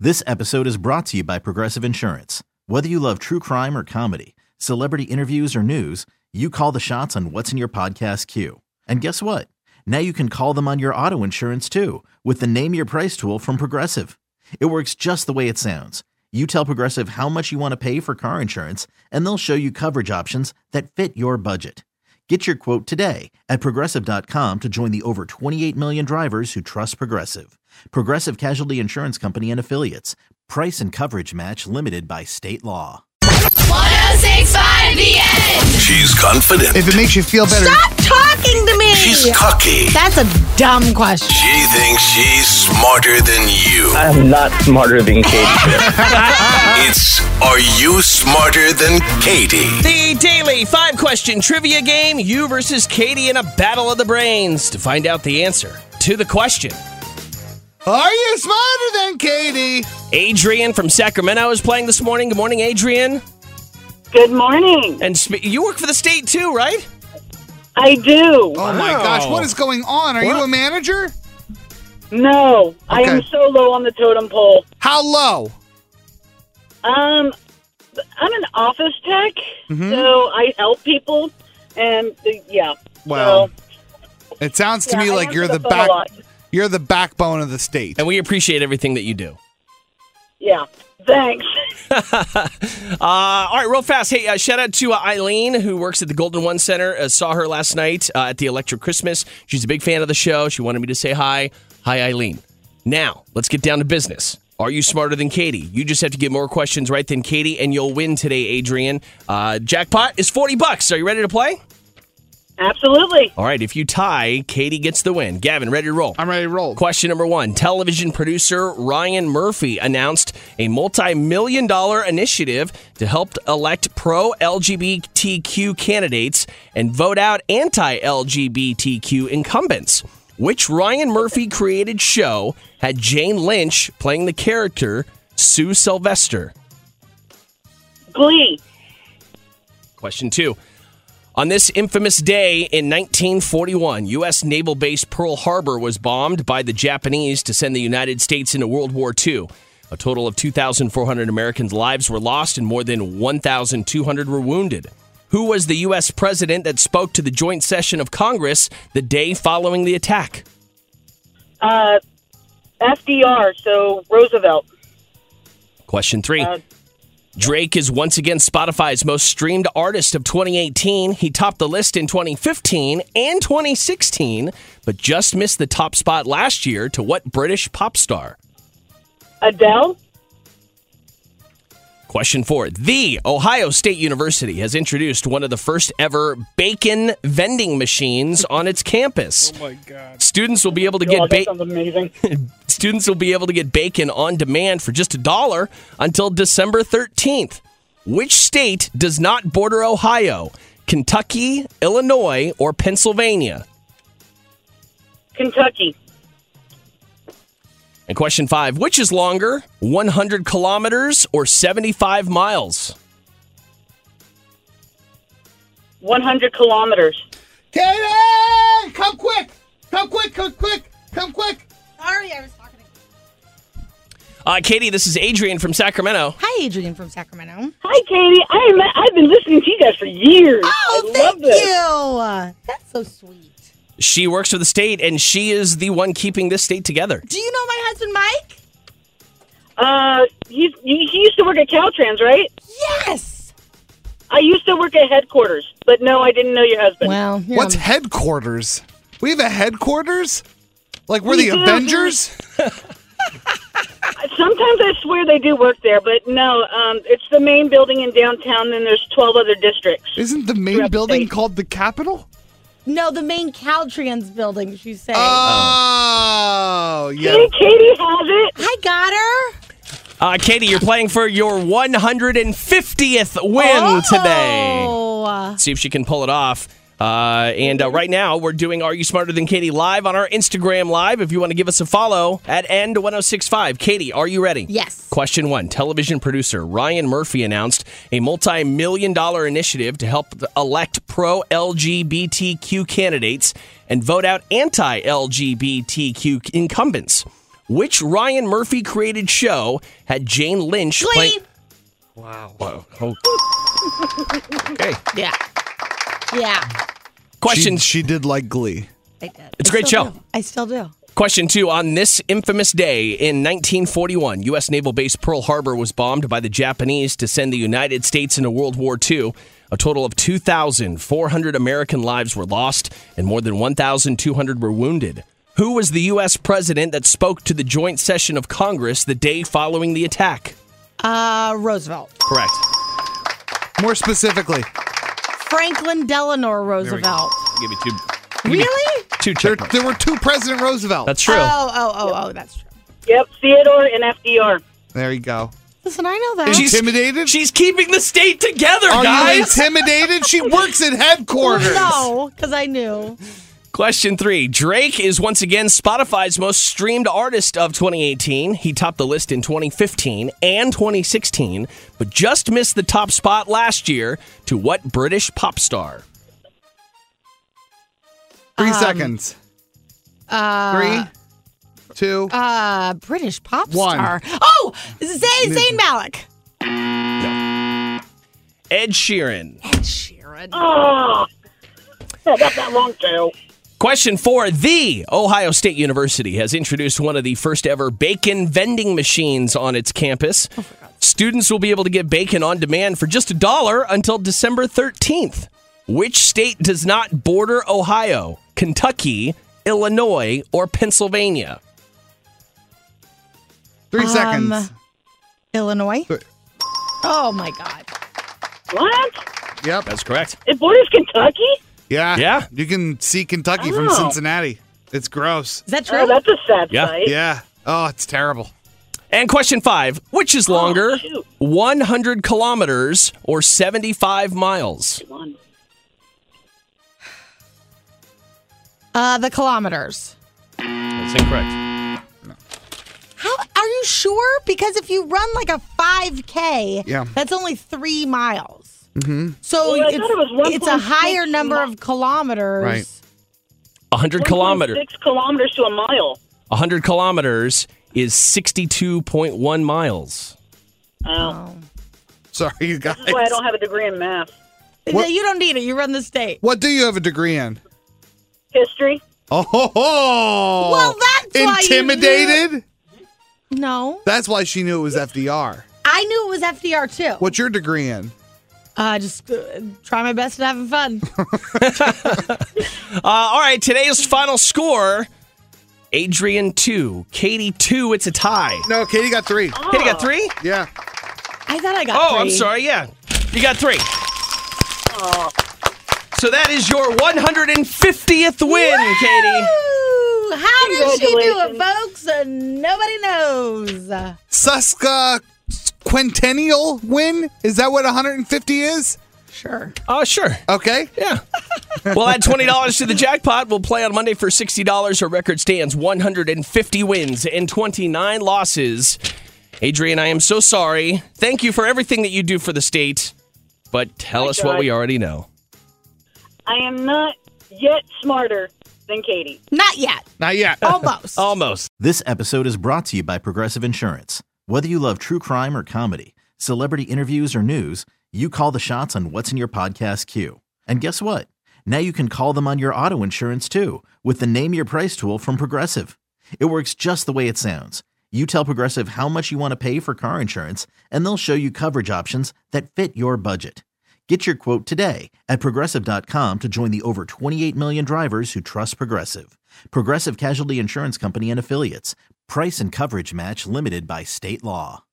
This episode is brought to you by Progressive Insurance. Whether you love true crime or comedy, celebrity interviews or news, you call the shots on what's in your podcast queue. And guess what? Now you can call them on your auto insurance too with the Name Your Price tool from Progressive. It works just the way it sounds. You tell Progressive how much you want to pay for car insurance, and they'll show you coverage options that fit your budget. Get your quote today at Progressive.com to join the over 28 million drivers who trust Progressive. Progressive Casualty Insurance Company and Affiliates. Price and coverage match limited by state law. 106.5 The Edge. She's confident. If it makes you feel better. Stop talking to me. She's cocky. That's a dumb question. She thinks she's smarter than you. I'm not smarter than Katie. It's Are You Smarter Than Katie? The daily 5-question trivia game, you versus Katie in a battle of the brains to find out the answer to the question. Are you smarter than Katie? Adrian from Sacramento is playing this morning. Good morning, Adrian. Good morning. And you work for the state too, right? I do. Oh my gosh, what is going on? Are you a manager? No, I am Okay. so low on the totem pole. How low? I'm an office tech, so I help people, and yeah. Well, so, it sounds to me I like answer you're the the phone a lot. you're the backbone of the state. And we appreciate everything that you do. Yeah, thanks. All right, real fast. Hey, shout out to Eileen, who works at the Golden One Center. Saw her last night at the Electric Christmas. She's a big fan of the show. She wanted me to say hi. Hi, Eileen. Now, let's get down to business. Are you smarter than Katie? You just have to get more questions right than Katie, and you'll win today, Adrian. Jackpot is $40. Are you ready to play? Absolutely. All right, if you tie, Katie gets the win. Gavin, ready to roll? I'm ready to roll. Question number 1. Television producer Ryan Murphy announced a multi-million-dollar initiative to help elect pro-LGBTQ candidates and vote out anti-LGBTQ incumbents. Which Ryan Murphy created show had Jane Lynch playing the character Sue Sylvester? Glee. Question 2. On this infamous day in 1941, U.S. naval base Pearl Harbor was bombed by the Japanese to send the United States into World War II. A total of 2,400 Americans' lives were lost and more than 1,200 were wounded. Who was the U.S. president that spoke to the joint session of Congress the day following the attack? FDR, so Roosevelt. Question 3. Drake is once again Spotify's most streamed artist of 2018. He topped the list in 2015 and 2016, but just missed the top spot last year to what British pop star? Adele. Question 4. The Ohio State University has introduced one of the first ever bacon vending machines on its campus. Oh my God. Students will be able to Oh, get that sounds amazing. Students will be able to get bacon on demand for just $1 until December 13th. Which state does not border Ohio? Kentucky, Illinois, or Pennsylvania? Kentucky. And question 5, which is longer, 100 kilometers or 75 miles? 100 kilometers. Katie! Come quick! Come quick! Come quick! Come quick! Sorry, I was talking to Katie, this is Adrian from Sacramento. Hi, Adrian from Sacramento. Hi, Katie. I've been listening to you guys for years. Oh, I love thank this. you. That's so sweet. She works for the state, and she is the one keeping this state together. Do you know my husband, Mike? He used to work at Caltrans, right? Yes. I used to work at headquarters, but no, I didn't know your husband. Well, What's headquarters? We have a headquarters? Like we're We the do. Avengers? Sometimes I swear they do work there, but no, it's the main building in downtown, and there's 12 other districts. Isn't the main Throughout the building state. called the Capitol? No, the main Caltrans building, she's saying. Oh, yeah. Katie has it. I got her. Katie, you're playing for your 150th win today. Oh. See if she can pull it off. And right now, we're doing Are You Smarter Than Katie live on our Instagram Live. If you want to give us a follow at End1065. Katie, are you ready? Yes. Question 1. Television producer Ryan Murphy announced a multi-million-dollar initiative to help elect pro-LGBTQ candidates and vote out anti-LGBTQ incumbents. Which Ryan Murphy created show had Jane Lynch Glee. play? Wow. Oh. Okay. Yeah. Yeah. Question. She did like Glee. I did. It's a great show. I still do. Question 2. On this infamous day in 1941, U.S. naval base Pearl Harbor was bombed by the Japanese to send the United States into World War II. A total of 2,400 American lives were lost and more than 1,200 were wounded. Who was the U.S. president that spoke to the joint session of Congress the day following the attack? Roosevelt. Correct. More specifically. Franklin Delano Roosevelt. I'll give you two. Really? Two check marks. There were 2 President Roosevelt. That's true. Oh, that's true. Yep, Theodore and FDR. There you go. Listen, I know that. Intimidated? She's keeping the state together, Are guys. you intimidated? She works at headquarters. No, because I knew. Question 3. Drake is once again Spotify's most streamed artist of 2018. He topped the list in 2015 and 2016, but just missed the top spot last year to what British pop star? 3 seconds. 3, 2. British pop 1. star. Oh, Zayn Malik. Ed Sheeran. Sheeran. Oh, I got that wrong too. Question 4. The Ohio State University has introduced one of the first ever bacon vending machines on its campus. Students will be able to get bacon on demand for just $1 until December 13th. Which state does not border Ohio? Kentucky, Illinois, or Pennsylvania? 3 seconds. Illinois. Th- Oh my God. What? Yep. That's correct. It borders Kentucky? Yeah. Yeah. You can see Kentucky from Oh. Cincinnati. It's gross. Is that true? Oh, that's a sad Yeah. sight. Yeah. Oh, it's terrible. And question 5. Which is longer? shoot. 100 kilometers or 75 miles? One. The kilometers. That's incorrect. How are you sure? Because if you run like a 5K, Yeah. that's only 3 miles. Mm-hmm. So Well, I thought it was it's a 1.6 higher number of kilometers. Right. 100 kilometers. 6 kilometers to a mile. 100 kilometers is 62.1 miles. Oh. Sorry, you guys. That's why I don't have a degree in math. What- You don't need it. You run the state. What do you have a degree in? History. Oh. Well, that's why you Intimidated? No. That's why she knew it was FDR. I knew it was FDR too. What's your degree in? Just try my best at having fun. All right, today's final score. Adrian 2, Katie 2. It's a tie. No, Katie got 3. Katie got 3? Yeah. I thought I got Oh, 3. I'm sorry. Yeah, you got 3. So that is your 150th win, Katie. Woo! How did she do it, Congratulations. folks? Nobody knows. Sesquicentennial win? Is that what 150 is? Sure. Oh, sure. Okay. Yeah. We'll add $20 to the jackpot. We'll play on Monday for $60. Our record stands 150 wins and 29 losses. Adrian, I am so sorry. Thank you for everything that you do for the state. But tell us what God. we already know. I am not yet smarter than Katie. Not yet. Not yet. Almost. Almost. This episode is brought to you by Progressive Insurance. Whether you love true crime or comedy, celebrity interviews or news, you call the shots on what's in your podcast queue. And guess what? Now you can call them on your auto insurance too with the Name Your Price tool from Progressive. It works just the way it sounds. You tell Progressive how much you want to pay for car insurance, and they'll show you coverage options that fit your budget. Get your quote today at Progressive.com to join the over 28 million drivers who trust Progressive. Progressive Casualty Insurance Company and Affiliates. Price and coverage match limited by state law.